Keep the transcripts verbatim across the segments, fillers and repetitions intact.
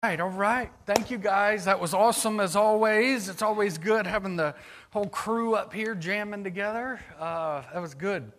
All right, all right. Thank you, guys. That was awesome as always. It's always good having the whole crew up here jamming together. Uh, that was good.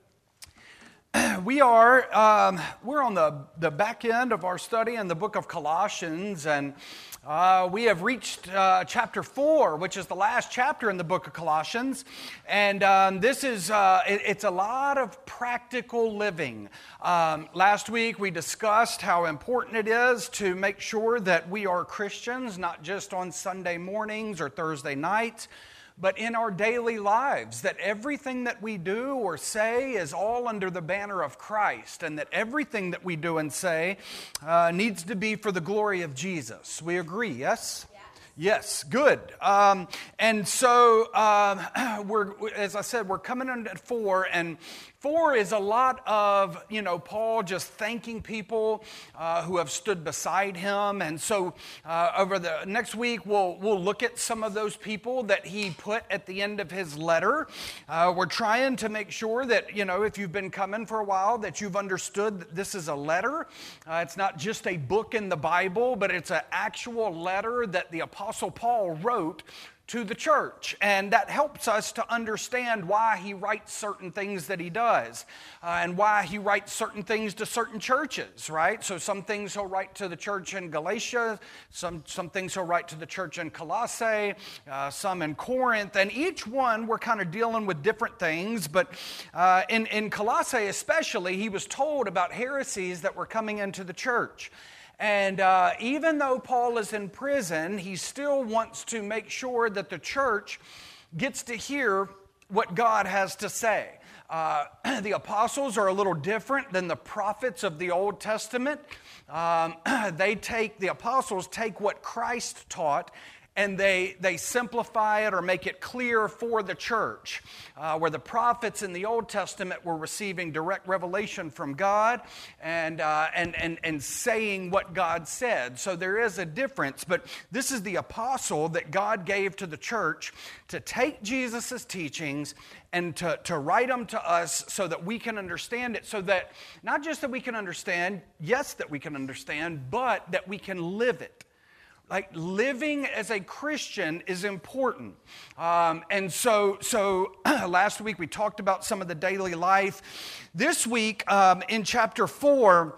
We are um, we're on the, the back end of our study in the book of Colossians, and uh, we have reached uh, chapter four, which is the last chapter in the book of Colossians. And um, this is uh, it, it's a lot of practical living. Um, last week we discussed how important it is to make sure that we are Christians, not just on Sunday mornings or Thursday nights, but in our daily lives, that everything that we do or say is all under the banner of Christ, and that everything that we do and say uh, needs to be for the glory of Jesus. We agree, yes? Yeah. Yes, good. Um, and so, uh, we're as I said, we're coming in at four, and Four is a lot of, you know, Paul just thanking people uh, who have stood beside him. And so uh, over the next week, we'll we'll look at some of those people that he put at the end of his letter. Uh, we're trying to make sure that, you know, if you've been coming for a while, that you've understood that this is a letter. Uh, it's not just a book in the Bible, but it's an actual letter that the Apostle Paul wrote to the church, and that helps us to understand why he writes certain things that he does, uh, and why he writes certain things to certain churches, right? So some things he'll write to the church in Galatia, some, some things he'll write to the church in Colossae, uh, some in Corinth, and each one we're kind of dealing with different things, but uh, in, in Colossae especially, he was told about heresies that were coming into the church. And uh, even though Paul is in prison, he still wants to make sure that the church gets to hear what God has to say. Uh, the apostles are a little different than the prophets of the Old Testament. Um, they take, the apostles take what Christ taught, and they, they simplify it or make it clear for the church. Uh, where the prophets in the Old Testament were receiving direct revelation from God and, uh, and, and, and saying what God said. So there is a difference, but this is the apostle that God gave to the church to take Jesus' teachings and to, to write them to us so that we can understand it, so that not just that we can understand, yes, that we can understand, but that we can live it. Like, living as a Christian is important. Um, and so, so last week we talked about some of the daily life. This week, um, in chapter four,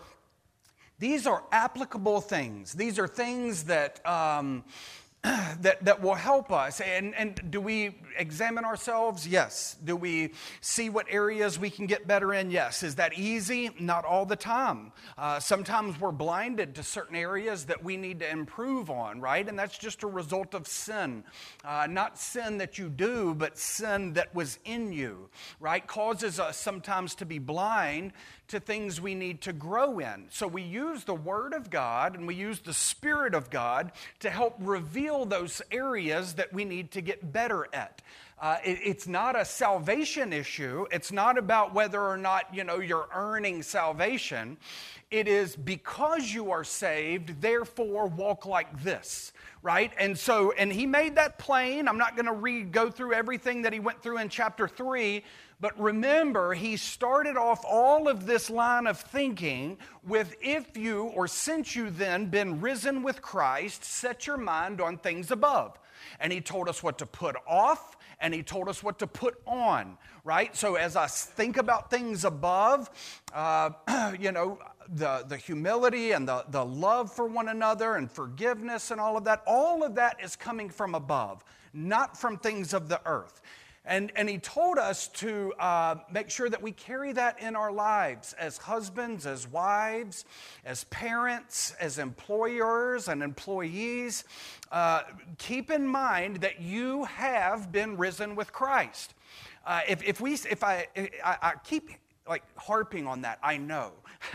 these are applicable things. These are things that um, that that will help us. And, and do we examine ourselves? Yes. Do we see what areas we can get better in? Yes. Is that easy? Not all the time. Uh, sometimes we're blinded to certain areas that we need to improve on, right? And that's just a result of sin. Uh, not sin that you do, but sin that was in you, right? Causes us sometimes to be blind to things we need to grow in. So we use the Word of God and we use the Spirit of God to help reveal those areas that we need to get better at. Uh, it, it's not a salvation issue. It's not about whether or not, you know, you're earning salvation. It is because you are saved, therefore walk like this, right? And so, and he made that plain. I'm not going to read, go through everything that he went through in chapter three, but remember, he started off all of this line of thinking with, if you, or since you then been risen with Christ, set your mind on things above. And he told us what to put off, and he told us what to put on, right? So as I think about things above, uh, you know, the, the humility and the, the love for one another and forgiveness and all of that, all of that is coming from above, not from things of the earth. And, and he told us to uh, make sure that we carry that in our lives as husbands, as wives, as parents, as employers and employees. Uh, keep in mind that you have been risen with Christ. Uh, if, if we, if I, I, I keep like harping on that, I know.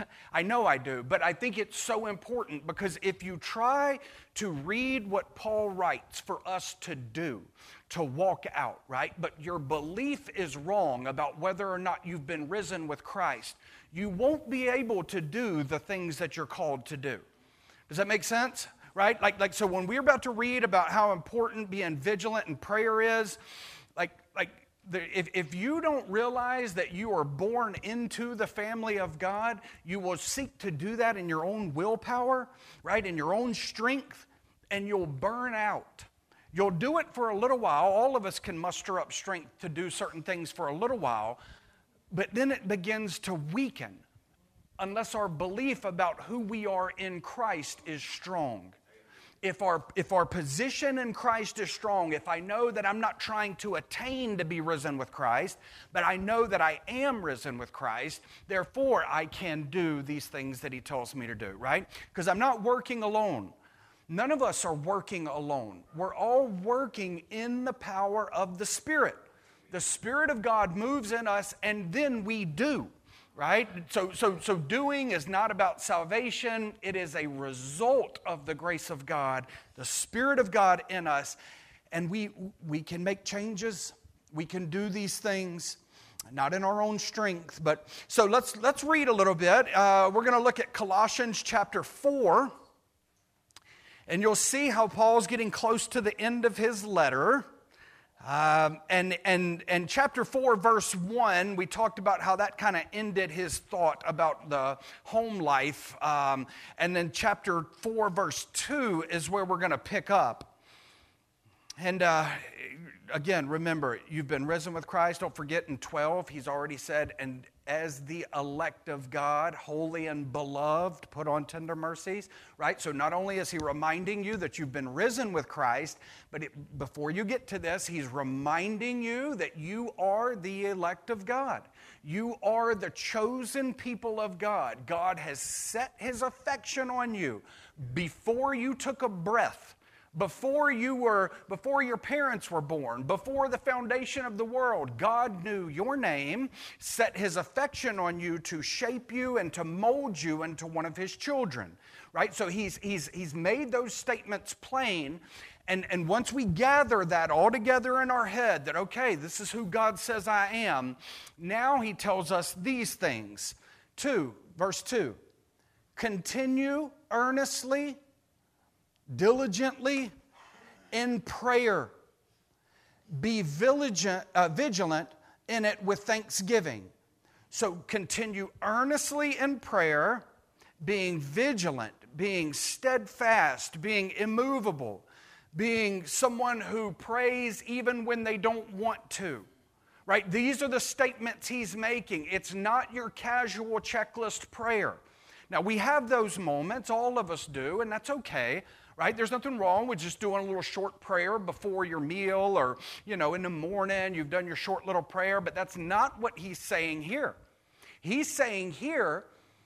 I know I do, but I think it's so important because if you try to read what Paul writes for us to do, to walk out, right? But your belief is wrong about whether or not you've been risen with Christ, you won't be able to do the things that you're called to do. Does that make sense? Right? Like, like so when we're about to read about how important being vigilant in prayer is, like, like if, if you don't realize that you are born into the family of God, you will seek to do that in your own willpower, right, in your own strength, and you'll burn out. You'll do it for a little while. All of us can muster up strength to do certain things for a little while, but then it begins to weaken unless our belief about who we are in Christ is strong. If our, if our position in Christ is strong, if I know that I'm not trying to attain to be risen with Christ, but I know that I am risen with Christ, therefore I can do these things that he tells me to do, right? Because I'm not working alone. None of us are working alone. We're all working in the power of the Spirit. The Spirit of God moves in us, and then we do. Right? So, so, so doing is not about salvation. It is a result of the grace of God, the Spirit of God in us. And we, we can make changes. We can do these things, not in our own strength. But so let's, let's read a little bit. Uh, we're going to look at Colossians chapter four. And you'll see how Paul's getting close to the end of his letter. Um, and, and, and chapter four, verse one, we talked about how that kind of ended his thought about the home life. Um, and then chapter four, verse two is where we're going to pick up. And uh, again, remember, you've been risen with Christ. Don't forget in twelve, he's already said, and as the elect of God, holy and beloved, put on tender mercies, right? So not only is he reminding you that you've been risen with Christ, but it, before you get to this, he's reminding you that you are the elect of God. You are the chosen people of God. God has set his affection on you before you took a breath. Before you were, before your parents were born, before the foundation of the world, God knew your name, set his affection on you to shape you and to mold you into one of his children, right? So he's, he's, he's made those statements plain, and, and once we gather that all together in our head, that, okay, this is who God says I am, now he tells us these things. Two, verse two, continue earnestly, diligently in prayer. Be vigilant, uh, vigilant in it with thanksgiving. So continue earnestly in prayer, being vigilant, being steadfast, being immovable, being someone who prays even when they don't want to. Right? These are the statements he's making. It's not your casual checklist prayer. Now, we have those moments, all of us do, and that's okay. Right? There's nothing wrong with just doing a little short prayer before your meal or, you know, in the morning, you've done your short little prayer, but that's not what he's saying here. He's saying here,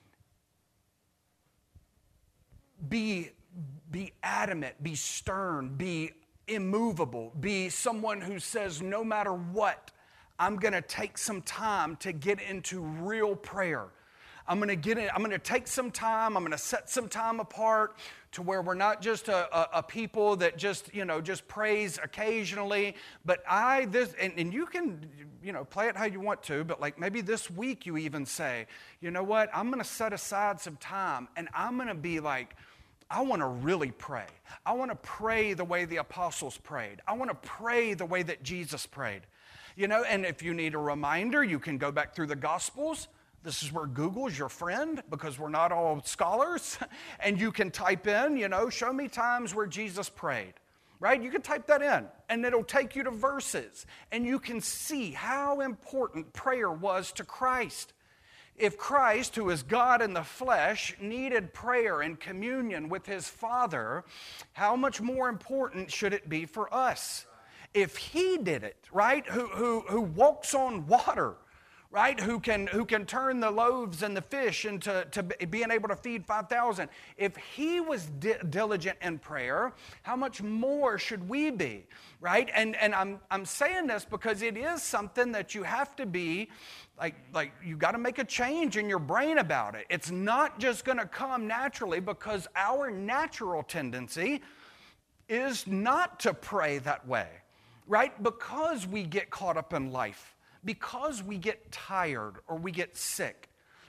be, be adamant, be stern, be immovable, be someone who says, no matter what, I'm going to take some time to get into real prayer. I'm going to get in, I'm going to take some time, I'm going to set some time apart to where we're not just a, a, a people that just, you know, just praise occasionally, but I, this, and, and you can, you know, play it how you want to, but like maybe this week you even say, you know what, I'm going to set aside some time and I'm going to be like, I want to really pray. I want to pray the way the apostles prayed. I want to pray the way that Jesus prayed. You know, and if you need a reminder, you can go back through the Gospels. This is where Google's your friend because we're not all scholars. And you can type in, you know, show me times where Jesus prayed, right? You can type that in and it'll take you to verses. And you can see how important prayer was to Christ. If Christ, who is God in the flesh, needed prayer and communion with his Father, how much more important should it be for us? If he did it, right, who, who, who walks on water, right, who can, who can turn the loaves and the fish into to being able to feed five thousand. If he was di- diligent in prayer, how much more should we be, right? And, and I'm, I'm saying this because it is something that you have to be, like, like you got to make a change in your brain about it. It's not just going to come naturally because our natural tendency is not to pray that way, right? Because we get caught up in life. Because we get tired or we get sick,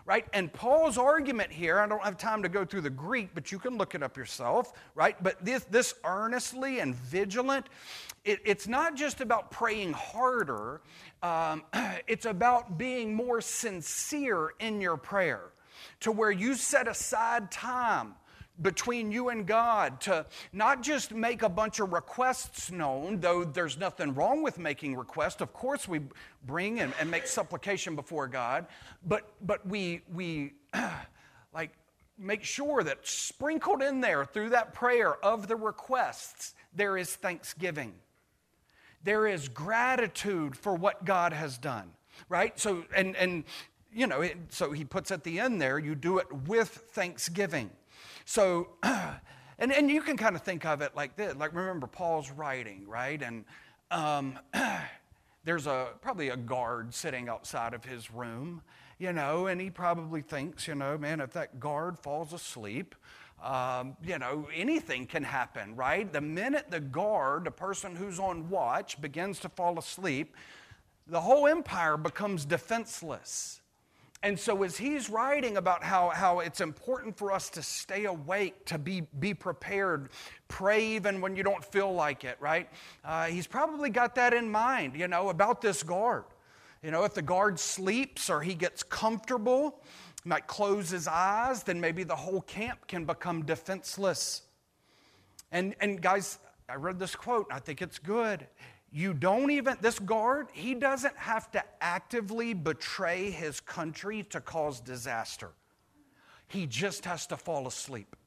right? And Paul's argument here, I don't have time to go through the Greek, but you can look it up yourself, right? But this, this earnestly and vigilant, it, it's not just about praying harder, um, it's about being more sincere in your prayer, to where you set aside time between you and God to not just make a bunch of requests known, though there's nothing wrong with making requests. Of course we bring and, and make supplication before God, but but we we like make sure that sprinkled in there through that prayer of the requests, there is thanksgiving. There is gratitude for what God has done, right? So and and you know, it, so he puts at the end there, you do it with thanksgiving. So, and, and you can kind of think of it like this. Like, remember, Paul's writing, right? And um, there's a probably a guard sitting outside of his room, you know, and he probably thinks, you know, man, if that guard falls asleep, um, you know, anything can happen, right? The minute the guard, the person who's on watch, begins to fall asleep, the whole empire becomes defenseless. And so as he's writing about how, how it's important for us to stay awake, to be, be prepared, pray even when you don't feel like it, right? Uh, he's probably got that in mind, you know, about this guard. You know, if the guard sleeps or he gets comfortable, he might close his eyes, then maybe the whole camp can become defenseless. And, and guys, I read this quote, and I think it's good. You don't even, this guard, he doesn't have to actively betray his country to cause disaster. He just has to fall asleep.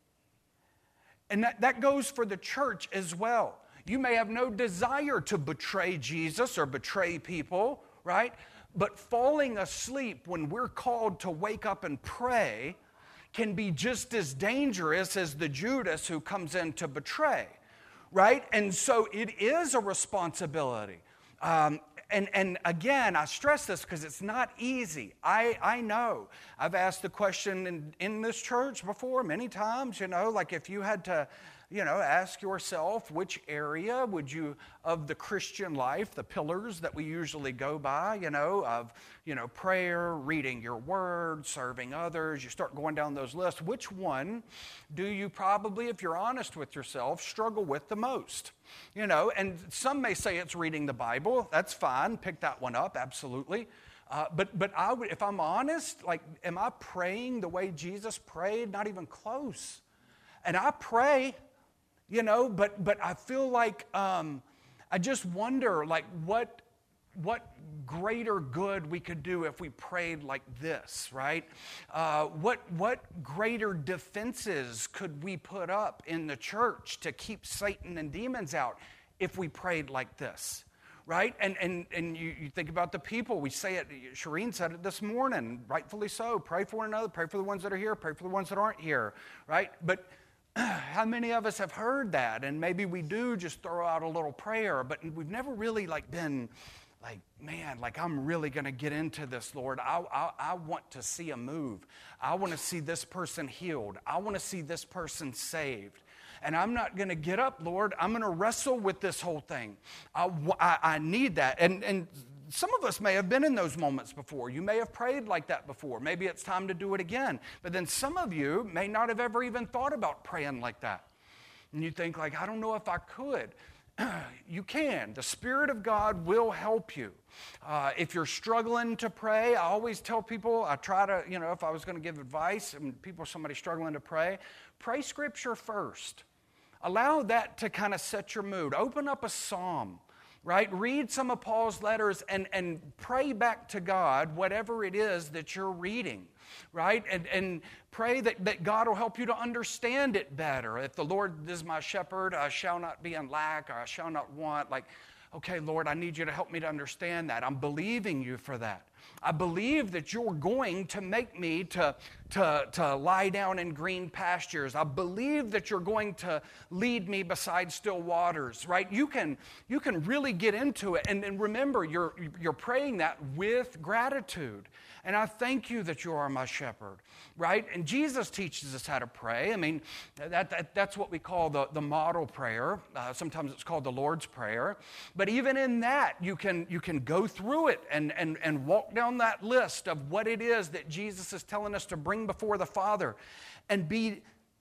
And that, that goes for the church as well. You may have no desire to betray Jesus or betray people, right? But falling asleep when we're called to wake up and pray can be just as dangerous as the Judas who comes in to betray. Right? And so it is a responsibility. Um, and, and again, I stress this because it's not easy. I, I know. I've asked the question in, in this church before many times, you know, like if you had to, you know, ask yourself which area would you, of the Christian life, the pillars that we usually go by, you know, of, you know, prayer, reading your word, serving others, you start going down those lists, which one do you probably, if you're honest with yourself, struggle with the most? You know, and some may say it's reading the Bible. That's fine. Pick that one up, absolutely. Uh, but but I would, if I'm honest, like, am I praying the way Jesus prayed? Not even close. And I pray, you know, but but I feel like um, I just wonder, like, what what greater good we could do if we prayed like this, right? Uh, what what greater defenses could we put up in the church to keep Satan and demons out if we prayed like this? Right? And and and you, you think about the people. We say it, Shireen said it this morning, rightfully so. Pray for one another, pray for the ones that are here, pray for the ones that aren't here, right? But how many of us have heard that? And maybe we do just throw out a little prayer, but we've never really like been like, man, like I'm really going to get into this, Lord. I, I, I want to see a move. I want to see this person healed. I want to see this person saved. And I'm not going to get up, Lord. I'm going to wrestle with this whole thing. I, I, I need that. And, and some of us may have been in those moments before. You may have prayed like that before. Maybe it's time to do it again. But then some of you may not have ever even thought about praying like that. And you think like, I don't know if I could. You can. The Spirit of God will help you. Uh, if you're struggling to pray, I always tell people, I try to, you know, if I was going to give advice and people, somebody struggling to pray, pray Scripture first. Allow that to kind of set your mood. Open up a psalm, right? Read some of Paul's letters and, and pray back to God whatever it is that you're reading, right? And, and pray that, that God will help you to understand it better. If the Lord is my shepherd, I shall not be in lack, or I shall not want. Like, okay, Lord, I need you to help me to understand that. I'm believing you for that. I believe that you're going to make me to, to, to lie down in green pastures. I believe that you're going to lead me beside still waters, right? You can, you can really get into it. And, and remember, you're, you're praying that with gratitude. And I thank you that you are my shepherd, right? And Jesus teaches us how to pray. I mean, that, that that's what we call the, the model prayer. Uh, sometimes it's called the Lord's Prayer. But even in that, you can, you can go through it and, and, and walk down that list of what it is that Jesus is telling us to bring before the Father and be,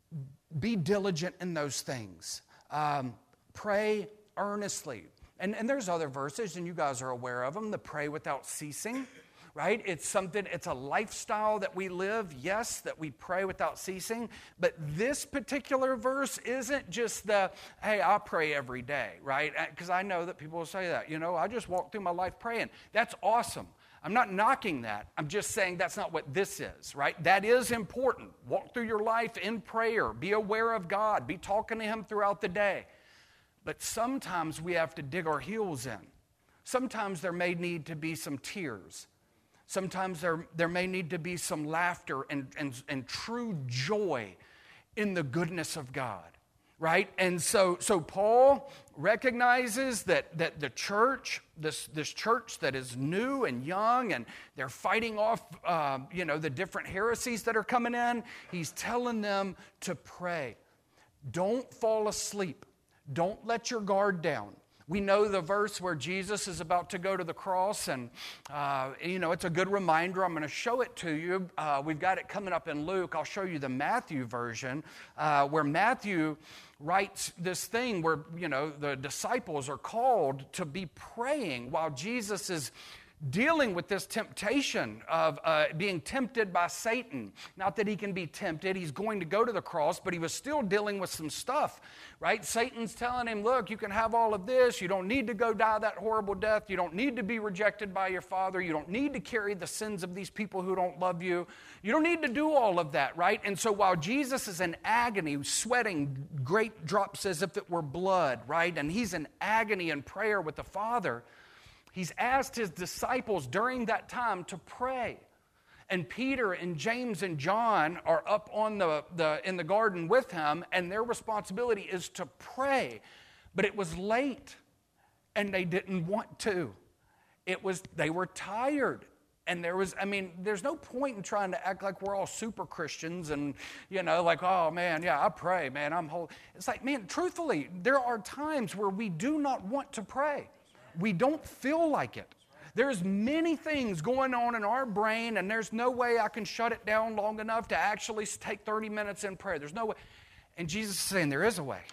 be diligent in those things. Um, pray earnestly. And, and there's other verses, and you guys are aware of them, the pray without ceasing. Right? It's something, it's a lifestyle that we live, yes, that we pray without ceasing. But this particular verse isn't just the, hey, I pray every day, right? Because I know that people will say that, you know, I just walk through my life praying. That's awesome. I'm not knocking that. I'm just saying that's not what this is, right? That is important. Walk through your life in prayer. Be aware of God. Be talking to Him throughout the day. But sometimes we have to dig our heels in. Sometimes there may need to be some tears. Sometimes there, there may need to be some laughter and, and, and true joy in the goodness of God, right? And so, so Paul recognizes that, that the church, this, this church that is new and young, and they're fighting off, uh, you know, the different heresies that are coming in. He's telling them to pray. Don't fall asleep. Don't let your guard down. We know the verse where Jesus is about to go to the cross, and, uh, you know, it's a good reminder. I'm going to show it to you. Uh, we've got it coming up in Luke. I'll show you the Matthew version, uh, where Matthew writes this thing where, you know, the disciples are called to be praying while Jesus is dealing with this temptation of uh, being tempted by Satan. Not that he can be tempted. He's going to go to the cross, but he was still dealing with some stuff, right? Satan's telling him, look, you can have all of this. You don't need to go die that horrible death. You don't need to be rejected by your Father. You don't need to carry the sins of these people who don't love you. You don't need to do all of that, right? And so while Jesus is in agony, sweating great drops as if it were blood, right? And he's in agony and prayer with the Father, he's asked his disciples during that time to pray. And Peter and James and John are up on the, the in the garden with him, and their responsibility is to pray. But it was late, and they didn't want to. It was, they were tired. And there was, I mean, there's no point in trying to act like we're all super Christians and, you know, like, oh, man, yeah, I pray, man, I'm holy. It's like, man, truthfully, there are times where we do not want to pray. We don't feel like it. There's many things going on in our brain, and there's no way I can shut it down long enough to actually take thirty minutes in prayer. There's no way. And Jesus is saying there is a way.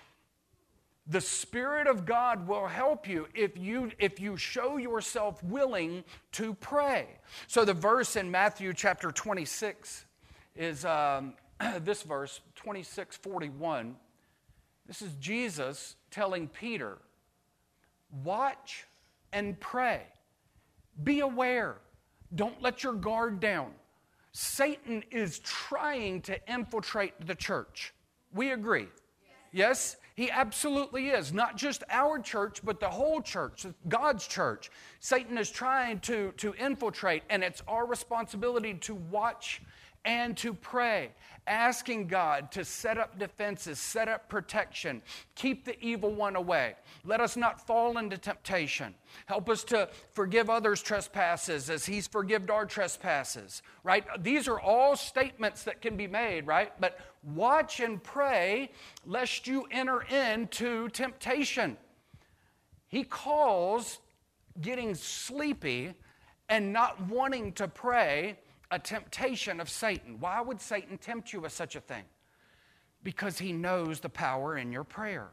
The Spirit of God will help you if you if you show yourself willing to pray. So the verse in Matthew chapter twenty-six is um, this verse, twenty-six forty-one. This is Jesus telling Peter, watch and pray. Be aware. Don't let your guard down. Satan is trying to infiltrate the church. We agree. Yes, he absolutely is. Not just our church, but the whole church, God's church. Satan is trying to, to infiltrate, and it's our responsibility to watch and to pray, asking God to set up defenses, set up protection, keep the evil one away. Let us not fall into temptation. Help us to forgive others' trespasses as He's forgiven our trespasses, right? These are all statements that can be made, right? But watch and pray lest you enter into temptation. He calls getting sleepy and not wanting to pray a temptation of Satan. Why would Satan tempt you with such a thing? Because he knows the power in your prayer.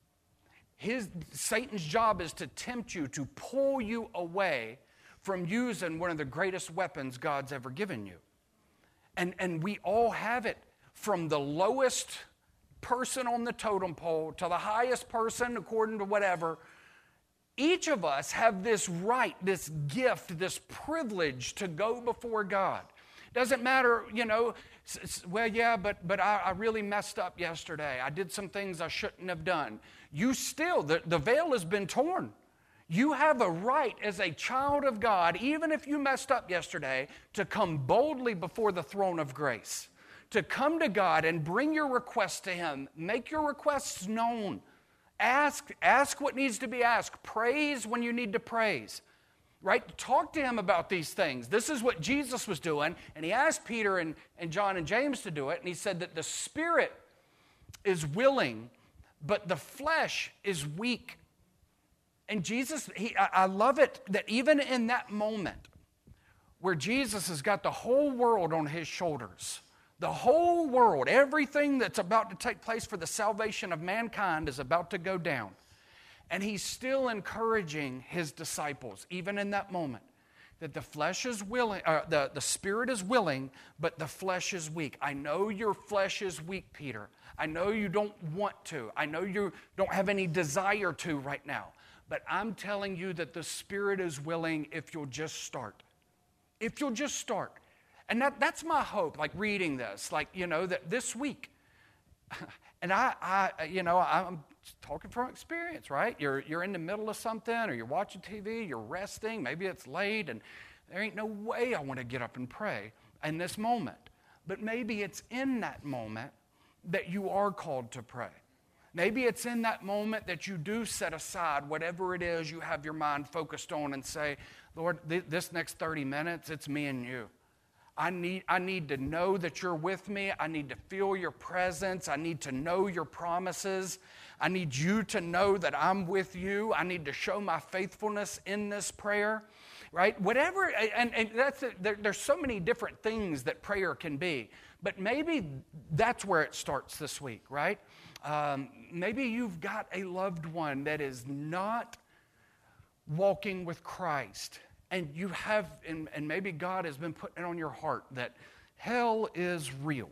His, Satan's job is to tempt you, to pull you away from using one of the greatest weapons God's ever given you. And, and we all have it, from the lowest person on the totem pole to the highest person according to whatever. Each of us have this right, this gift, this privilege to go before God. Doesn't matter, you know, well, yeah, but but I, I really messed up yesterday. I did some things I shouldn't have done. You still, the, the veil has been torn. You have a right as a child of God, even if you messed up yesterday, to come boldly before the throne of grace, to come to God and bring your requests to Him. Make your requests known. Ask, ask what needs to be asked. Praise when you need to praise. Right? Talk to Him about these things. This is what Jesus was doing, and He asked Peter and, and John and James to do it, and He said that the Spirit is willing, but the flesh is weak. And Jesus, he, I, I love it that even in that moment where Jesus has got the whole world on his shoulders. The whole world, everything that's about to take place for the salvation of mankind is about to go down. And he's still encouraging his disciples, even in that moment, that the flesh is willing, uh, the, the spirit is willing, but the flesh is weak. I know your flesh is weak, Peter. I know you don't want to. I know you don't have any desire to right now. But I'm telling you that the spirit is willing if you'll just start. If you'll just start. And that, that's my hope, like reading this, like, you know, that this week. And I, I, you know, I'm talking from experience, right? You're, you're in the middle of something, or you're watching T V, you're resting, maybe it's late, and there ain't no way I want to get up and pray in this moment. But maybe it's in that moment that you are called to pray. Maybe it's in that moment that you do set aside whatever it is you have your mind focused on and say, Lord, th- this next thirty minutes, it's me and you. I need, I need to know that you're with me. I need to feel your presence. I need to know your promises. I need you to know that I'm with you. I need to show my faithfulness in this prayer, right? Whatever, and, and that's a, there, there's so many different things that prayer can be, but maybe that's where it starts this week, right? Um, maybe you've got a loved one that is not walking with Christ. And you have, and, and maybe God has been putting it on your heart that hell is real.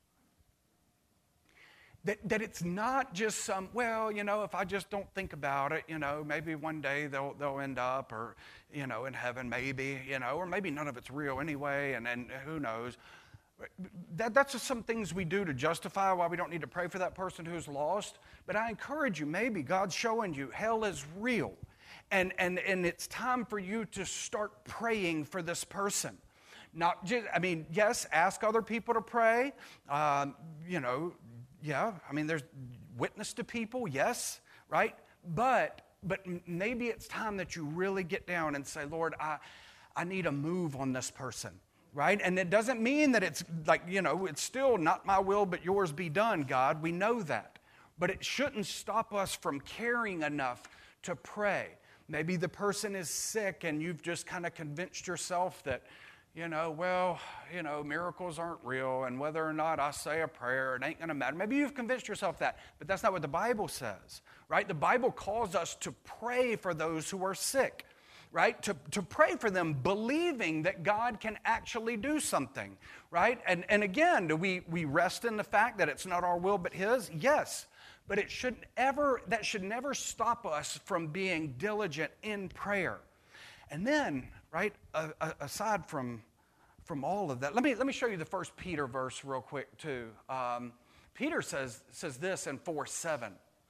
That, that it's not just some, well, you know, if I just don't think about it, you know, maybe one day they'll they'll end up, or, you know, in heaven maybe, you know, or maybe none of it's real anyway, and, and who knows. That, that's just some things we do to justify why we don't need to pray for that person who's lost. But I encourage you, maybe God's showing you hell is real. And, and, and it's time for you to start praying for this person. Not just, I mean, yes, ask other people to pray. Um, you know, yeah, I mean, there's witness to people, yes, right? But but maybe it's time that you really get down and say, Lord, I, I need a move on this person, right? And it doesn't mean that it's like, you know, it's still not my will but yours be done, God. We know that. But it shouldn't stop us from caring enough to pray. Maybe the person is sick and you've just kind of convinced yourself that, you know, well, you know, miracles aren't real, and whether or not I say a prayer, it ain't going to matter. Maybe you've convinced yourself that, but that's not what the Bible says, right? The Bible calls us to pray for those who are sick, right? To, to pray for them, believing that God can actually do something, right? And, and again, do we, we rest in the fact that it's not our will but His? Yes. But it should ever, that should never stop us from being diligent in prayer. And then, right, uh, aside from, from all of that, let me, let me show you the first Peter verse real quick too. Um, Peter says, says this in four seven.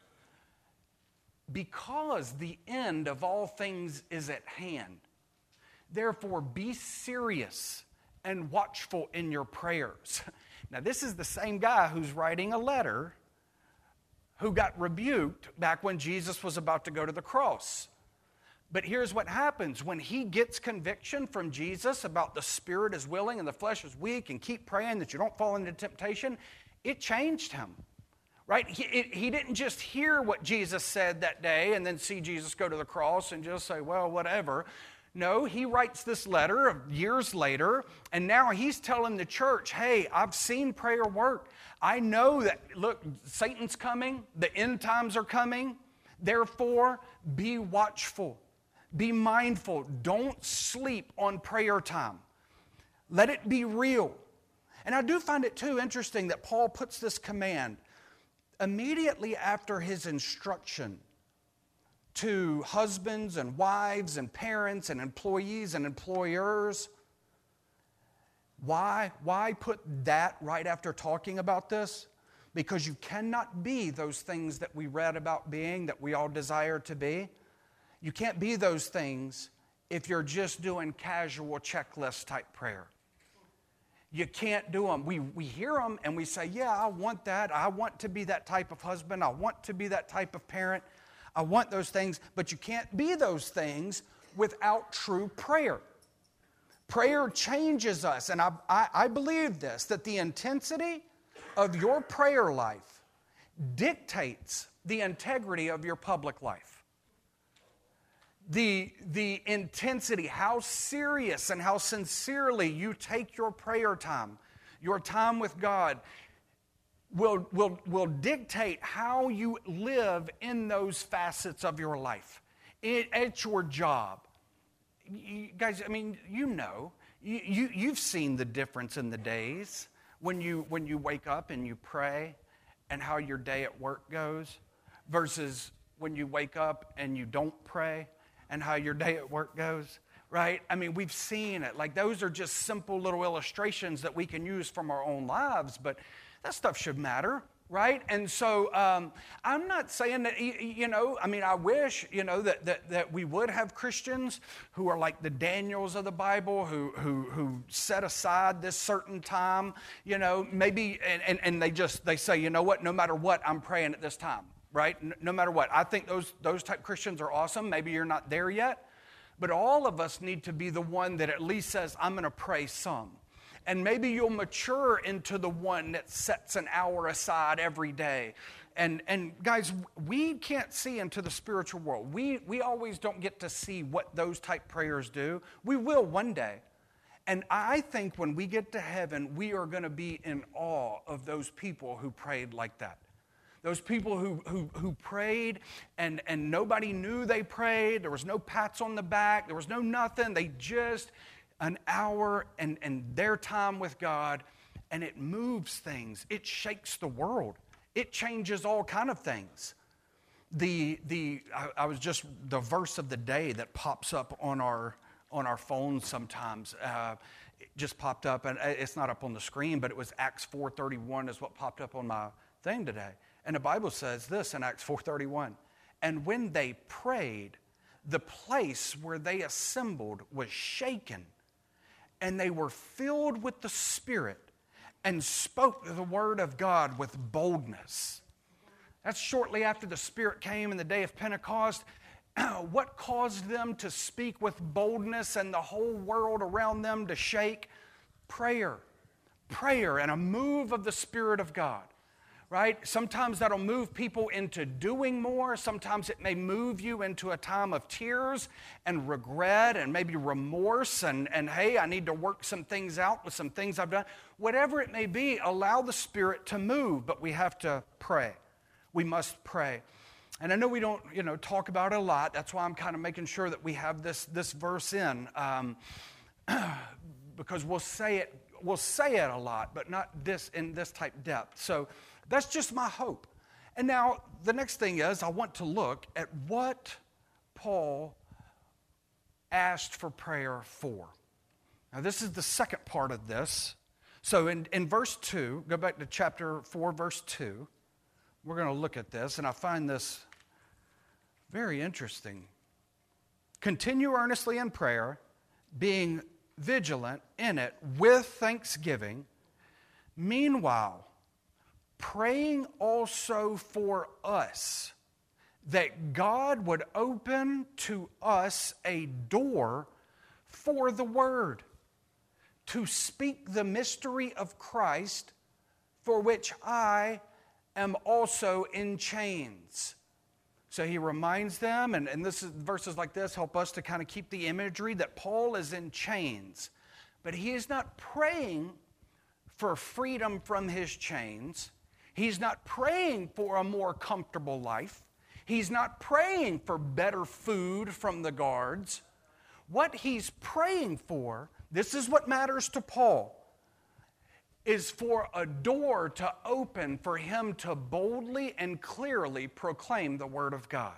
Because the end of all things is at hand, therefore be serious and watchful in your prayers. Now this is the same guy who's writing a letter who got rebuked back when Jesus was about to go to the cross. But here's what happens. When he gets conviction from Jesus about the spirit is willing and the flesh is weak, and keep praying that you don't fall into temptation, it changed him, right? He, it, he didn't just hear what Jesus said that day and then see Jesus go to the cross and just say, well, whatever. No, he writes this letter years later, and now he's telling the church, hey, I've seen prayer work. I know that, look, Satan's coming. The end times are coming. Therefore, be watchful. Be mindful. Don't sleep on prayer time. Let it be real. And I do find it, too, interesting that Paul puts this command immediately after his instruction to husbands and wives and parents and employees and employers. Why? Why put that right after talking about this? Because you cannot be those things that we read about being, that we all desire to be. You can't be those things if you're just doing casual checklist type prayer. You can't do them. We, we hear them and we say, yeah, I want that. I want to be that type of husband. I want to be that type of parent. I want those things, but you can't be those things without true prayer. Prayer changes us, and I, I, I believe this, that the intensity of your prayer life dictates the integrity of your public life. the, the intensity, how serious and how sincerely you take your prayer time, your time with God, will, will, will dictate how you live in those facets of your life. It, at your job. You guys, I mean, you know, you, you, you've seen the difference in the days when you, when you wake up and you pray and how your day at work goes versus when you wake up and you don't pray and how your day at work goes, right? I mean, we've seen it. Like, those are just simple little illustrations that we can use from our own lives, but that stuff should matter, right? And so um, I'm not saying that, you know, I mean, I wish, you know, that, that, that we would have Christians who are like the Daniels of the Bible, who who who set aside this certain time, you know, maybe, and, and, and they just, they say, you know what, no matter what, I'm praying at this time. Right? No matter what. I think those, those type Christians are awesome. Maybe you're not there yet. But all of us need to be the one that at least says, I'm going to pray some. And maybe you'll mature into the one that sets an hour aside every day. And, and guys, we can't see into the spiritual world. We, we always don't get to see what those type prayers do. We will one day. And I think when we get to heaven, we are going to be in awe of those people who prayed like that. Those people who, who, who prayed and, and nobody knew they prayed. There was no pats on the back. There was no nothing. They just, an hour and, and their time with God, and it moves things. It shakes the world. It changes all kind of things. The, the, I, I was just, the verse of the day that pops up on our, on our phones sometimes, uh, it just popped up, and it's not up on the screen, but it was Acts four thirty-one is what popped up on my thing today. And the Bible says this in Acts four thirty-one. And when they prayed, the place where they assembled was shaken, and they were filled with the Spirit and spoke the word of God with boldness. That's shortly after the Spirit came in the day of Pentecost. What caused them to speak with boldness and the whole world around them to shake? Prayer. Prayer and a move of the Spirit of God. Right? Sometimes that'll move people into doing more. Sometimes it may move you into a time of tears and regret and maybe remorse and, and hey, I need to work some things out with some things I've done. Whatever it may be, allow the Spirit to move, but we have to pray. We must pray. And I know we don't, you know, talk about it a lot. That's why I'm kind of making sure that we have this, this verse in um, because we'll say it, we'll say it a lot, but not this in this type depth. So that's just my hope. And now the next thing is I want to look at what Paul asked for prayer for. Now this is the second part of this. So in, in verse two, go back to chapter four, verse two. We're going to look at this, and I find this very interesting. Continue earnestly in prayer, being vigilant in it with thanksgiving. Meanwhile, praying also for us, that God would open to us a door for the word, to speak the mystery of Christ, for which I am also in chains. So he reminds them, and, and this is, verses like this help us to kind of keep the imagery that Paul is in chains. But he is not praying for freedom from his chains. He's not praying for a more comfortable life. He's not praying for better food from the guards. What he's praying for, this is what matters to Paul, is for a door to open for him to boldly and clearly proclaim the word of God.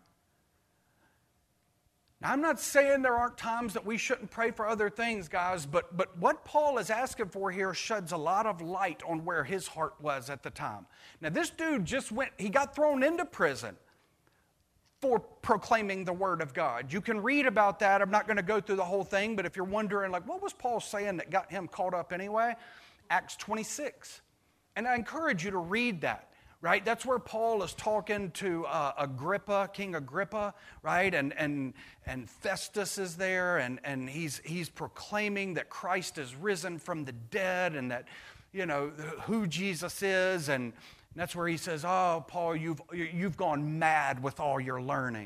Now, I'm not saying there aren't times that we shouldn't pray for other things, guys, but, but what Paul is asking for here sheds a lot of light on where his heart was at the time. Now, this dude just went, he got thrown into prison for proclaiming the word of God. You can read about that. I'm not going to go through the whole thing, but if you're wondering, like, what was Paul saying that got him caught up anyway? Acts twenty-six. And I encourage you to read that. Right? That's where Paul is talking to uh, Agrippa, King Agrippa, right? And and and Festus is there, and, and he's he's proclaiming that Christ is risen from the dead and that, you know, who Jesus is. And that's where he says, oh, Paul, you've you've gone mad with all your learning.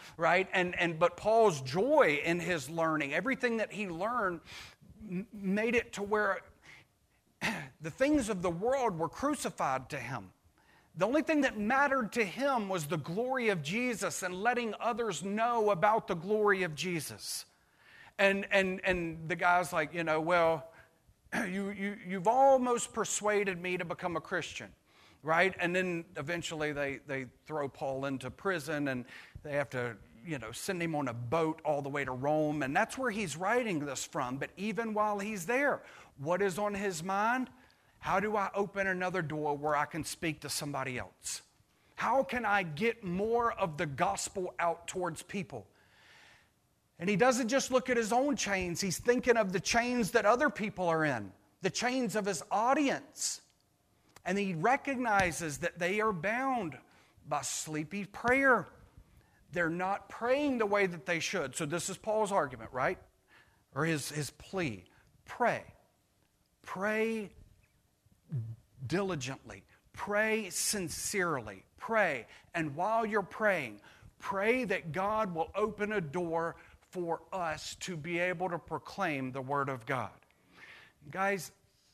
right? And, and but Paul's joy in his learning, everything that he learned m- made it to where the things of the world were crucified to him. The only thing that mattered to him was the glory of Jesus and letting others know about the glory of Jesus. And and and the guy's like, you know, well, you, you, you've almost persuaded me to become a Christian, right? And then eventually they, they throw Paul into prison and they have to, you know, send him on a boat all the way to Rome. And that's where he's writing this from. But even while he's there, what is on his mind? How do I open another door where I can speak to somebody else? How can I get more of the gospel out towards people? And he doesn't just look at his own chains. He's thinking of the chains that other people are in, the chains of his audience. And he recognizes that they are bound by sleepy prayer. They're not praying the way that they should. So this is Paul's argument, right? Or his, his plea. Pray. Pray diligently. Pray sincerely. Pray. And while you're praying, pray that God will open a door for us to be able to proclaim the Word of God. Guys,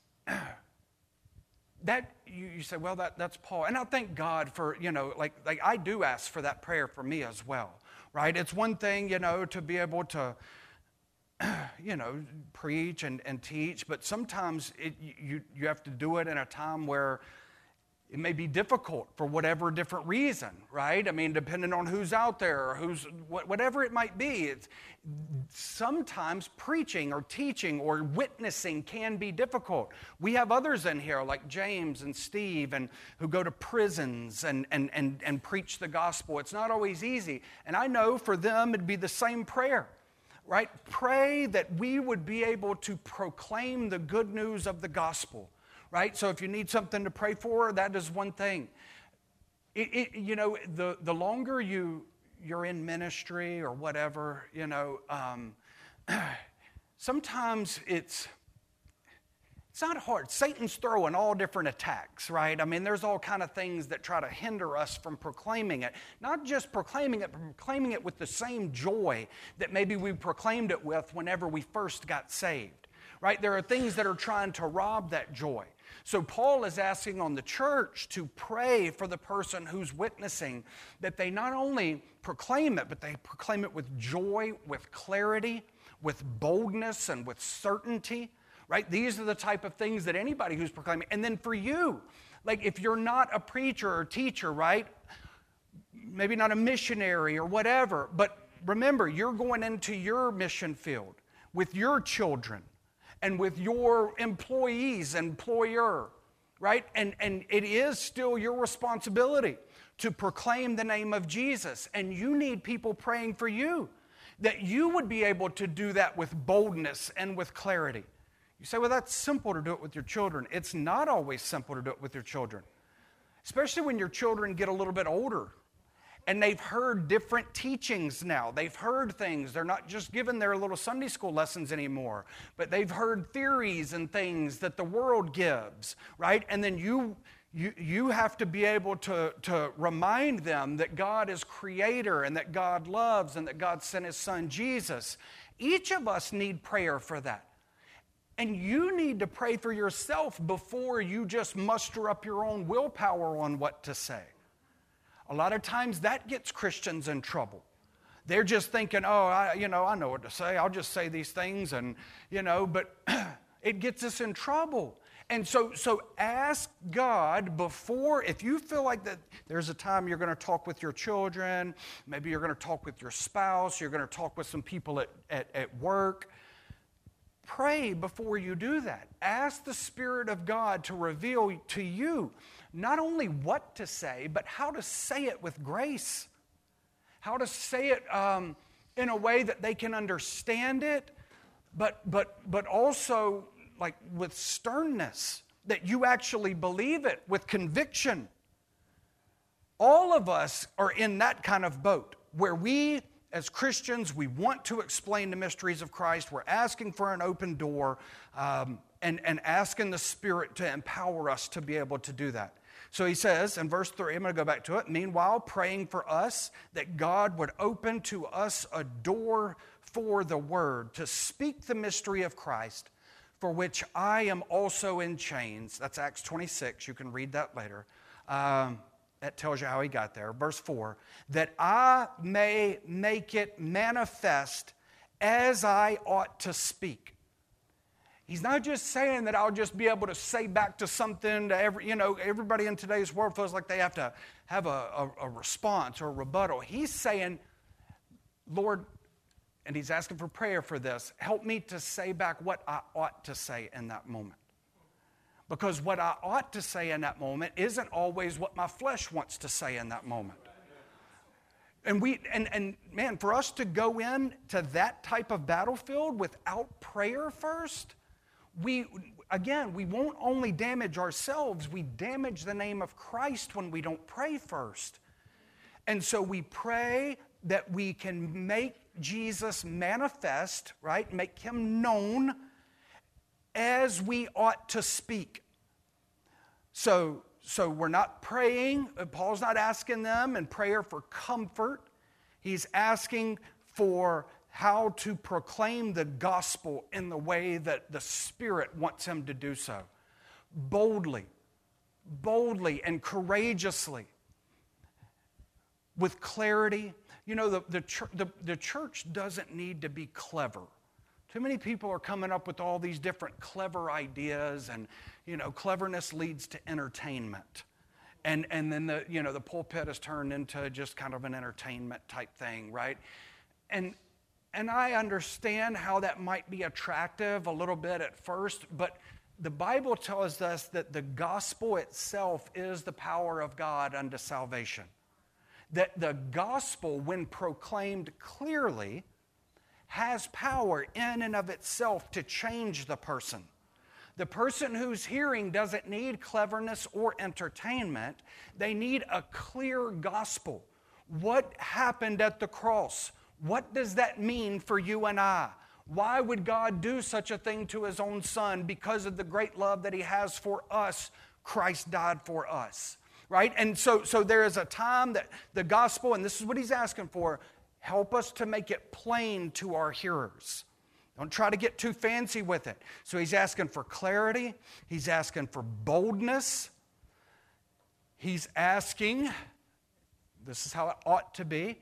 that you, you say, well, that, that's Paul. And I thank God for, you know, like, like I do ask for that prayer for me as well, right? It's one thing, you know, to be able to, you know, preach and, and teach, but sometimes it, you, you have to do it in a time where it may be difficult for whatever different reason, right? I mean, depending on who's out there or who's, whatever it might be. It's, sometimes preaching or teaching or witnessing can be difficult. We have others in here like James and Steve and who go to prisons and, and, and, and preach the gospel. It's not always easy. And I know for them it'd be the same prayer, right? Pray that we would be able to proclaim the good news of the gospel. Right? So if you need something to pray for, that is one thing. It, it, you know, the, the longer you, you're in ministry or whatever, you know, um, sometimes it's, it's not hard. Satan's throwing all different attacks, right? I mean, there's all kind of things that try to hinder us from proclaiming it. Not just proclaiming it, but proclaiming it with the same joy that maybe we proclaimed it with whenever we first got saved, right? There are things that are trying to rob that joy. So Paul is asking on the church to pray for the person who's witnessing, that they not only proclaim it, but they proclaim it with joy, with clarity, with boldness, and with certainty, right? These are the type of things that anybody who's proclaiming. And then for you, like if you're not a preacher or teacher, right? Maybe not a missionary or whatever, but remember, you're going into your mission field with your children and with your employees, employer, right? And, and it is still your responsibility to proclaim the name of Jesus. And you need people praying for you, that you would be able to do that with boldness and with clarity. You say, well, that's simple to do it with your children. It's not always simple to do it with your children, especially when your children get a little bit older. And they've heard different teachings now. They've heard things. They're not just given their little Sunday school lessons anymore, but they've heard theories and things that the world gives, right? And then you you, you have to be able to, to remind them that God is creator and that God loves and that God sent his son Jesus. Each of us need prayer for that. And you need to pray for yourself before you just muster up your own willpower on what to say. A lot of times that gets Christians in trouble. They're just thinking, oh, I, you know, I know what to say. I'll just say these things and, you know, but it gets us in trouble. And so, so ask God before, if you feel like that there's a time you're going to talk with your children, maybe you're going to talk with your spouse, you're going to talk with some people at, at, at work, pray before you do that. Ask the Spirit of God to reveal to you not only what to say, but how to say it with grace. How to say it um, in a way that they can understand it, but, but, but also like with sternness, that you actually believe it with conviction. All of us are in that kind of boat where we, as Christians, we want to explain the mysteries of Christ. We're asking for an open door um, and, and asking the Spirit to empower us to be able to do that. So he says in verse three, I'm going to go back to it. Meanwhile, praying for us that God would open to us a door for the word to speak the mystery of Christ, for which I am also in chains. That's Acts twenty-six. You can read that later. Um, that tells you how he got there. Verse four, that I may make it manifest as I ought to speak. He's not just saying that I'll just be able to say back to something to every, you know, everybody in today's world feels like they have to have a, a, a response or a rebuttal. He's saying, Lord, and he's asking for prayer for this, help me to say back what I ought to say in that moment. Because what I ought to say in that moment isn't always what my flesh wants to say in that moment. And we and, and man, for us to go in to that type of battlefield without prayer first, we again, we won't only damage ourselves, we damage the name of Christ when we don't pray first. And so we pray that we can make Jesus manifest, right? Make him known as we ought to speak. So, so we're not praying, Paul's not asking them in prayer for comfort. He's asking for how to proclaim the gospel in the way that the Spirit wants him to do so. Boldly, boldly and courageously, with clarity. You know, the, the, ch- the, the church doesn't need to be clever. Too many people are coming up with all these different clever ideas, and, you know, cleverness leads to entertainment. And, and then, the, you know, the pulpit is turned into just kind of an entertainment type thing, right? And, and I understand how that might be attractive a little bit at first, but the Bible tells us that the gospel itself is the power of God unto salvation. That the gospel, when proclaimed clearly, has power in and of itself to change the person. The person who's hearing doesn't need cleverness or entertainment. They need a clear gospel. What happened at the cross? What does that mean for you and I? Why would God do such a thing to his own son? Because of the great love that he has for us, Christ died for us. Right? And so, so there is a time that the gospel, and this is what he's asking for, help us to make it plain to our hearers. Don't try to get too fancy with it. So he's asking for clarity. He's asking for boldness. He's asking, this is how it ought to be,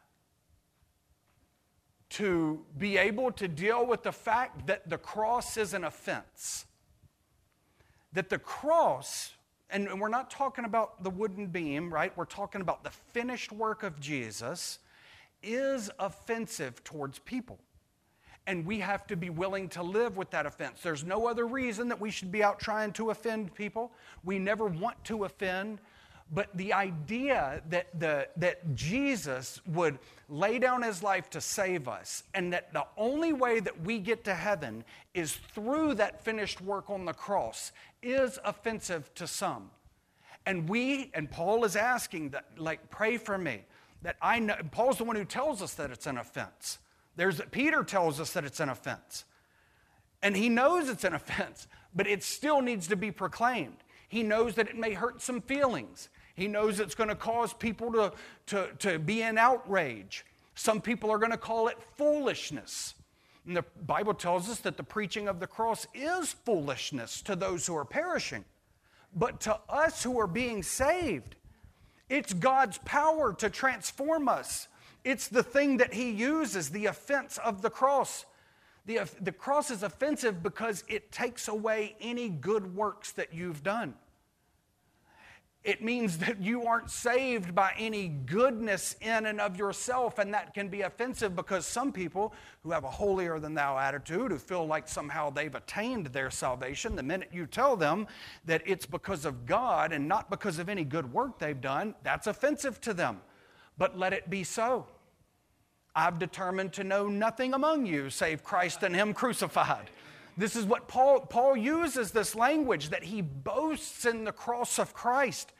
to be able to deal with the fact that the cross is an offense. That the cross, and we're not talking about the wooden beam, right? We're talking about the finished work of Jesus, is offensive towards people. And we have to be willing to live with that offense. There's no other reason that we should be out trying to offend people. We never want to offend. But the idea that, the, that Jesus would lay down his life to save us, and that the only way that we get to heaven is through that finished work on the cross, is offensive to some. And we, and Paul is asking that, like, pray for me. That I know, Paul's the one who tells us that it's an offense. There's, Peter tells us that it's an offense. And he knows it's an offense, but it still needs to be proclaimed. He knows that it may hurt some feelings. He knows it's going to cause people to, to, to be in outrage. Some people are going to call it foolishness. And the Bible tells us that the preaching of the cross is foolishness to those who are perishing. But to us who are being saved, it's God's power to transform us. It's the thing that he uses, the offense of the cross. The, the cross is offensive because it takes away any good works that you've done. It means that you aren't saved by any goodness in and of yourself, and that can be offensive because some people who have a holier-than-thou attitude, who feel like somehow they've attained their salvation, the minute you tell them that it's because of God and not because of any good work they've done, that's offensive to them. But let it be so. I've determined to know nothing among you save Christ and him crucified. This is what Paul, Paul uses this language, that he boasts in the cross of Christ.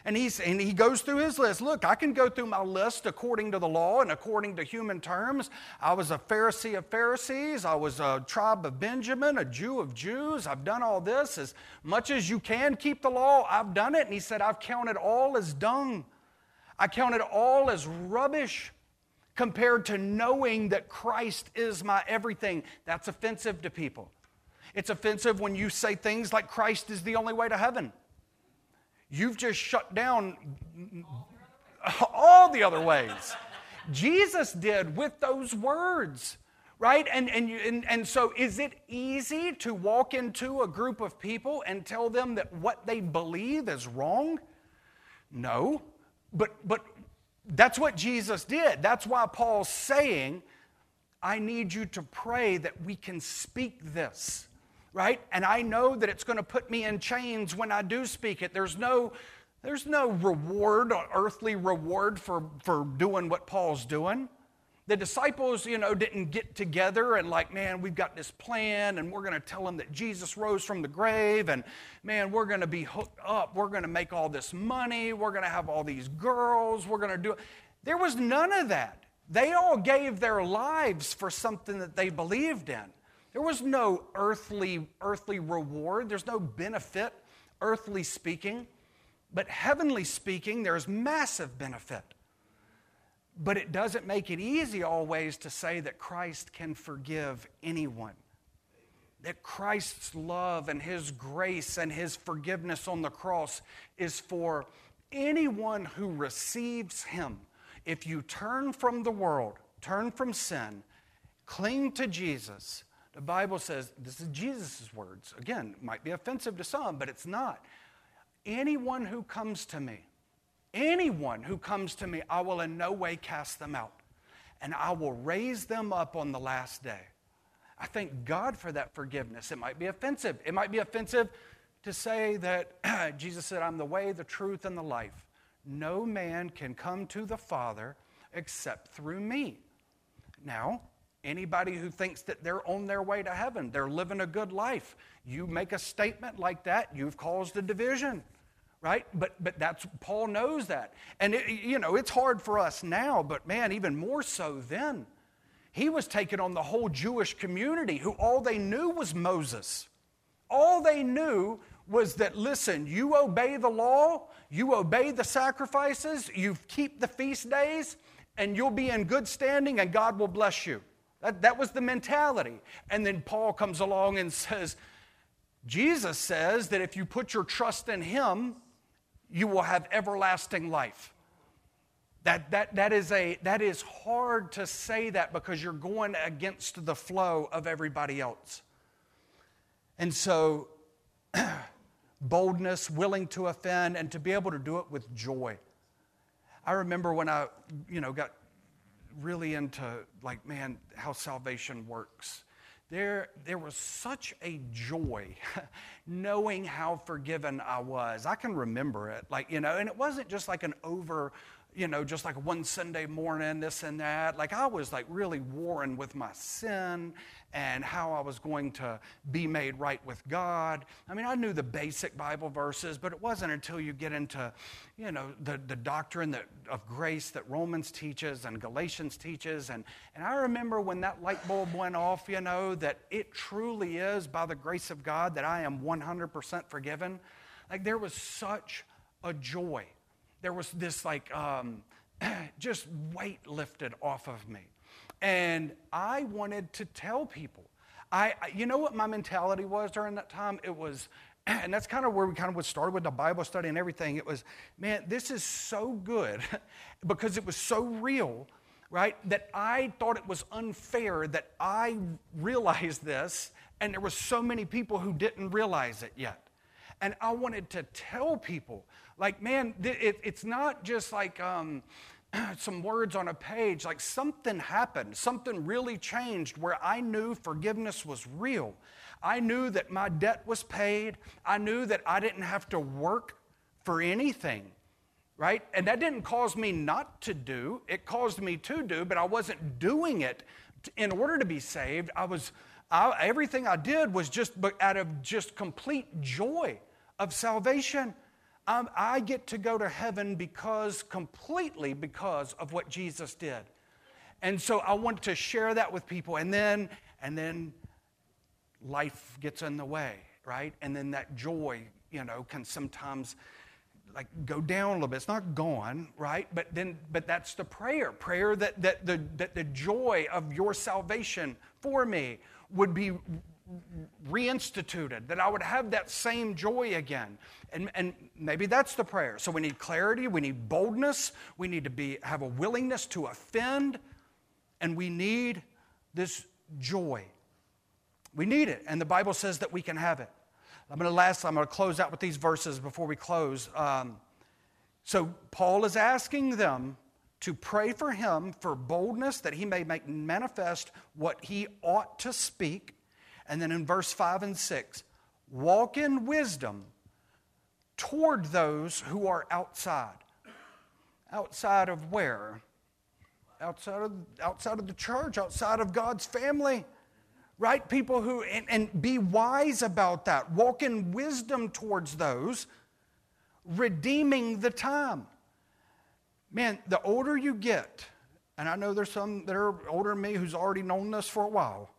And, he's, and he goes through his list. Look, I can go through my list according to the law and according to human terms. I was a Pharisee of Pharisees. I was a tribe of Benjamin, a Jew of Jews. I've done all this. As much as you can keep the law, I've done it. And he said, I've counted all as dung. I counted all as rubbish compared to knowing that Christ is my everything. That's offensive to people. It's offensive when you say things like Christ is the only way to heaven. You've just shut down all the other ways. Jesus did with those words, right? And, and, you, and, and so is it easy to walk into a group of people and tell them that what they believe is wrong? No, but, but that's what Jesus did. That's why Paul's saying, I need you to pray that we can speak this. Right? And I know that it's going to put me in chains when I do speak it. There's no, there's no reward, or earthly reward for, for doing what Paul's doing. The disciples, you know, didn't get together and like, man, we've got this plan and we're going to tell them that Jesus rose from the grave and, man, we're going to be hooked up. We're going to make all this money. We're going to have all these girls. We're going to do it. There was none of that. They all gave their lives for something that they believed in. There was no earthly, earthly reward. There's no benefit, earthly speaking. But heavenly speaking, there's massive benefit. But it doesn't make it easy always to say that Christ can forgive anyone. That Christ's love and His grace and His forgiveness on the cross is for anyone who receives Him. If you turn from the world, turn from sin, cling to Jesus, the Bible says, this is Jesus' words. Again, it might be offensive to some, but it's not. Anyone who comes to me, anyone who comes to me, I will in no way cast them out. And I will raise them up on the last day. I thank God for that forgiveness. It might be offensive. It might be offensive to say that Jesus said, I'm the way, the truth, and the life. No man can come to the Father except through me. Now, anybody who thinks that they're on their way to heaven, they're living a good life, you make a statement like that, you've caused a division, right? But but that's, Paul knows that. And, it, you know, it's hard for us now, but man, even more so then. He was taking on the whole Jewish community who all they knew was Moses. All they knew was that, listen, you obey the law, you obey the sacrifices, you keep the feast days, and you'll be in good standing and God will bless you. That, that was the mentality. And then Paul comes along and says, Jesus says that if you put your trust in Him, you will have everlasting life. That, that, that, is a, that is hard to say that because you're going against the flow of everybody else. And so, boldness, willing to offend, and to be able to do it with joy. I remember when I, you know, got really into, like, man, how salvation works. There, there was such a joy knowing how forgiven I was. I can remember it, like, you know, and it wasn't just like an over, you know, just like one Sunday morning, this and that. Like, I was like really warring with my sin and how I was going to be made right with God. I mean, I knew the basic Bible verses, but it wasn't until you get into, you know, the, the doctrine that, of grace that Romans teaches and Galatians teaches. And, and I remember when that light bulb went off, you know, that it truly is by the grace of God that I am one hundred percent forgiven. Like, there was such a joy. There was this like um, just weight lifted off of me. And I wanted to tell people. I, you know what my mentality was during that time? It was, and that's kind of where we kind of started with the Bible study and everything. It was, man, this is so good because it was so real, right? That I thought it was unfair that I realized this and there were so many people who didn't realize it yet. And I wanted to tell people, like, man, it, it's not just like um, some words on a page. Like, something happened. Something really changed where I knew forgiveness was real. I knew that my debt was paid. I knew that I didn't have to work for anything, right? And that didn't cause me not to do. It caused me to do, but I wasn't doing it in order to be saved. I was, I, everything I did was just out of just complete joy of salvation. I'm, I get to go to heaven because, completely because of what Jesus did. And so I want to share that with people. And then, and then life gets in the way, right? And then that joy, you know, can sometimes like go down a little bit. It's not gone, right? But then, but that's the prayer. Prayer that that the that the joy of your salvation for me would be reinstituted, that I would have that same joy again. And, and maybe that's the prayer. So we need clarity, we need boldness, we need to be have a willingness to offend, and we need this joy. We need it, and the Bible says that we can have it. I'm going to last, I'm going to close out with these verses before we close. Um, so Paul is asking them to pray for him for boldness, that he may make manifest what he ought to speak. And then in verse five and six, walk in wisdom toward those who are outside. Outside of where? Outside of, outside of the church, outside of God's family. Right? People who, and, and be wise about that. Walk in wisdom towards those, redeeming the time. Man, the older you get, and I know there's some that are older than me who's already known this for a while,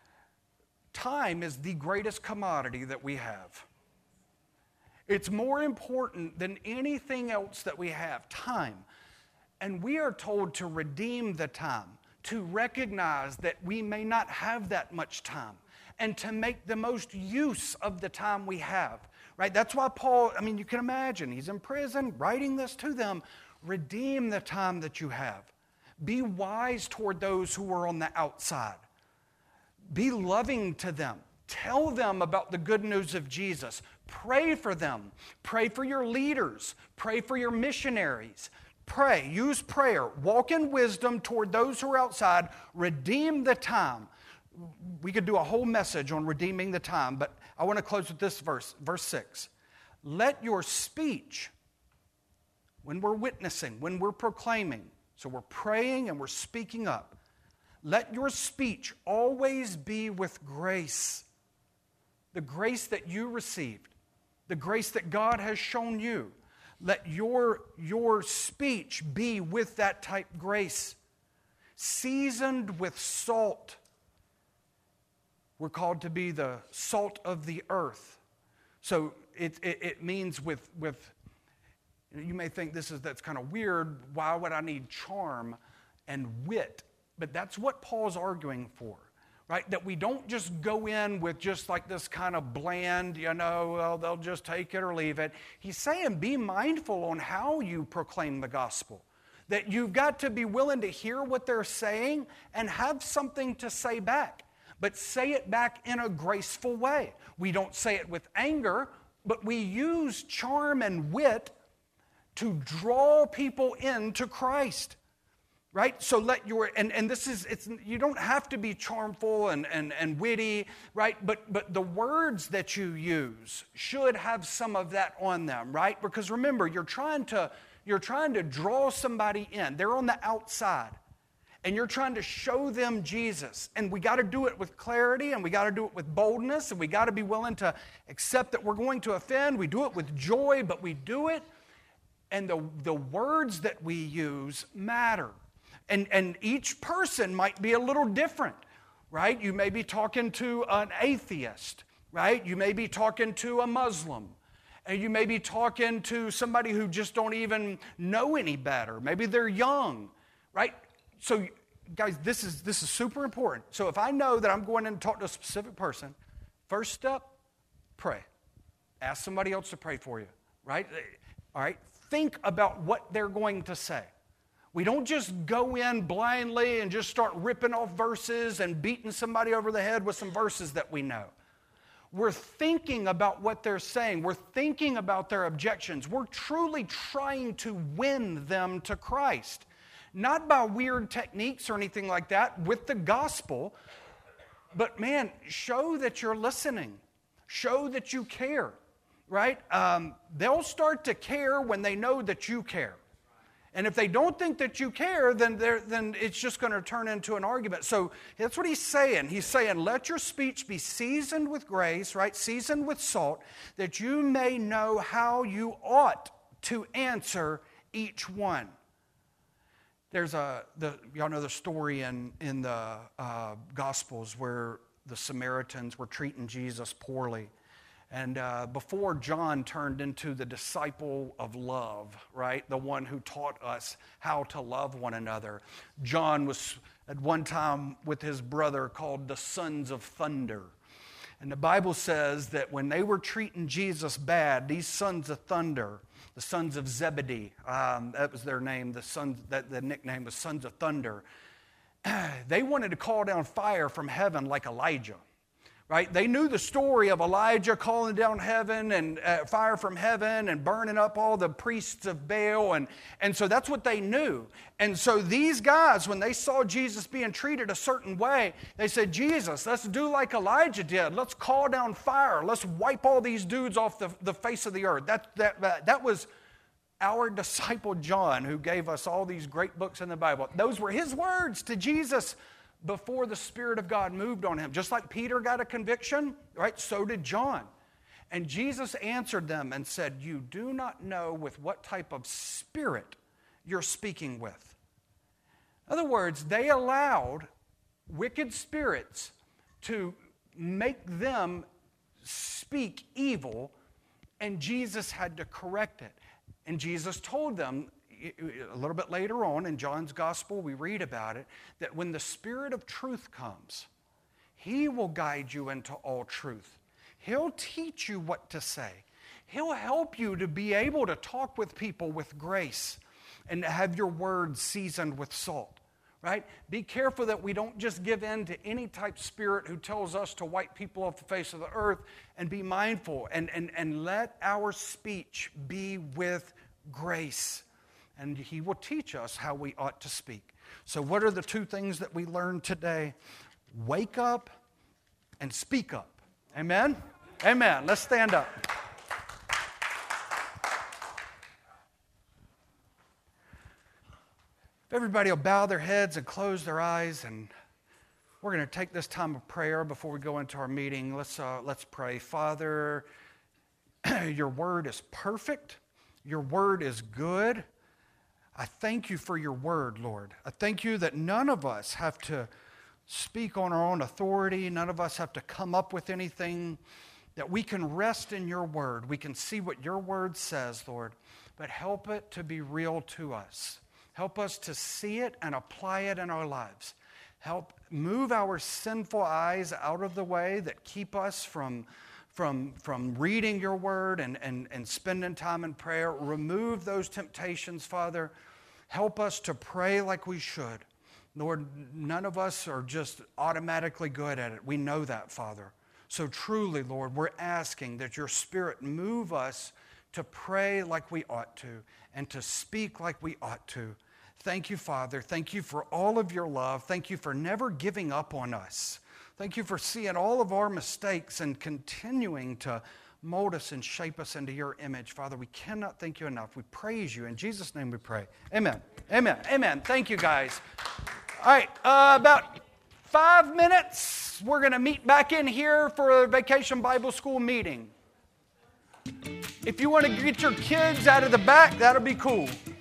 time is the greatest commodity that we have. It's more important than anything else that we have, time. And we are told to redeem the time, to recognize that we may not have that much time, and to make the most use of the time we have, right? That's why Paul, I mean, you can imagine, he's in prison, writing this to them. Redeem the time that you have. Be wise toward those who are on the outside. Be loving to them. Tell them about the good news of Jesus. Pray for them. Pray for your leaders. Pray for your missionaries. Pray. Use prayer. Walk in wisdom toward those who are outside. Redeem the time. We could do a whole message on redeeming the time, but I want to close with this verse, verse six. Let your speech, when we're witnessing, when we're proclaiming, so we're praying and we're speaking up, let your speech always be with grace. The grace that you received, the grace that God has shown you. Let your, your speech be with that type grace, seasoned with salt. We're called to be the salt of the earth. So it, it, it means with, with, you may think this is that's kind of weird. Why would I need charm and wit? But that's what Paul's arguing for, right? That we don't just go in with just like this kind of bland, you know, well, they'll just take it or leave it. He's saying be mindful on how you proclaim the gospel. That you've got to be willing to hear what they're saying and have something to say back. But say it back in a graceful way. We don't say it with anger, but we use charm and wit to draw people into Christ. Right? So let your, and, and this is, it's you don't have to be charmful and, and, and witty, right? But but the words that you use should have some of that on them, right? Because remember, you're trying to, you're trying to draw somebody in. They're on the outside. And you're trying to show them Jesus. And we got to do it with clarity, and we got to do it with boldness, and we got to be willing to accept that we're going to offend. We do it with joy, but we do it. And the, the words that we use matter. And, and each person might be a little different, right? You may be talking to an atheist, right? You may be talking to a Muslim. And you may be talking to somebody who just don't even know any better. Maybe they're young, right? So, guys, this is, this is super important. So if I know that I'm going in to talk to a specific person, first step, pray. Ask somebody else to pray for you, right? All right? Think about what they're going to say. We don't just go in blindly and just start ripping off verses and beating somebody over the head with some verses that we know. We're thinking about what they're saying. We're thinking about their objections. We're truly trying to win them to Christ. Not by weird techniques or anything like that, with the gospel. But man, show that you're listening. Show that you care, right? Um, they'll start to care when they know that you care. And if they don't think that you care, then, then it's just going to turn into an argument. So that's what he's saying. He's saying, let your speech be seasoned with grace, right? Seasoned with salt, that you may know how you ought to answer each one. There's a, the, y'all know the story in, in the uh, Gospels where the Samaritans were treating Jesus poorly. And uh, before John turned into the disciple of love, right, the one who taught us how to love one another, John was at one time with his brother called the Sons of Thunder. And the Bible says that when they were treating Jesus bad, these sons of thunder, the sons of Zebedee, um, that was their name, the sons, that the nickname was Sons of Thunder, they wanted to call down fire from heaven like Elijah. Right? They knew the story of Elijah calling down heaven and uh, fire from heaven and burning up all the priests of Baal. And, and so that's what they knew. And so these guys, when they saw Jesus being treated a certain way, they said, Jesus, let's do like Elijah did. Let's call down fire. Let's wipe all these dudes off the, the face of the earth. That, that, that, that was our disciple John, who gave us all these great books in the Bible. Those were his words to Jesus before the Spirit of God moved on him. Just like Peter got a conviction, right? So did John. And Jesus answered them and said, you do not know with what type of spirit you're speaking with. In other words, they allowed wicked spirits to make them speak evil, and Jesus had to correct it. And Jesus told them, a little bit later on in John's Gospel, we read about it, that when the Spirit of truth comes, He will guide you into all truth. He'll teach you what to say. He'll help you to be able to talk with people with grace and to have your words seasoned with salt, right? Be careful that we don't just give in to any type of spirit who tells us to wipe people off the face of the earth, and be mindful and, and, and let our speech be with grace. And He will teach us how we ought to speak. So what are the two things that we learned today? Wake up and speak up. Amen? Amen. Let's stand up. If everybody will bow their heads and close their eyes, and we're going to take this time of prayer before we go into our meeting. Let's, uh, let's pray. Father, your word is perfect. Your word is good. I thank you for your word, Lord. I thank you that none of us have to speak on our own authority. None of us have to come up with anything, that we can rest in your word. We can see what your word says, Lord, but help it to be real to us. Help us to see it and apply it in our lives. Help move our sinful eyes out of the way that keep us from From, from reading your word and, and, and spending time in prayer. Remove those temptations, Father. Help us to pray like we should. Lord, none of us are just automatically good at it. We know that, Father. So truly, Lord, we're asking that your Spirit move us to pray like we ought to and to speak like we ought to. Thank you, Father. Thank you for all of your love. Thank you for never giving up on us. Thank you for seeing all of our mistakes and continuing to mold us and shape us into your image. Father, we cannot thank you enough. We praise you. In Jesus' name we pray. Amen. Amen. Amen. Thank you, guys. All right, uh, about five minutes, we're going to meet back in here for a Vacation Bible School meeting. If you want to get your kids out of the back, that'll be cool.